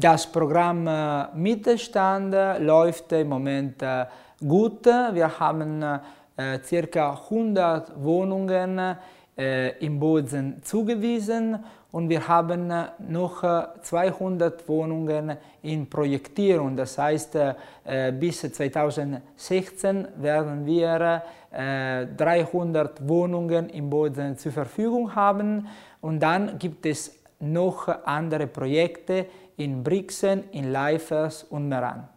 Das Programm Mittelstand läuft im Moment gut. Wir haben ca. 100 Wohnungen in Bozen zugewiesen und wir haben noch 200 Wohnungen in Projektierung. Das heißt, bis 2016 werden wir 300 Wohnungen in Bozen zur Verfügung haben und dann gibt es noch andere Projekte in Brixen, in Leifers und Meran.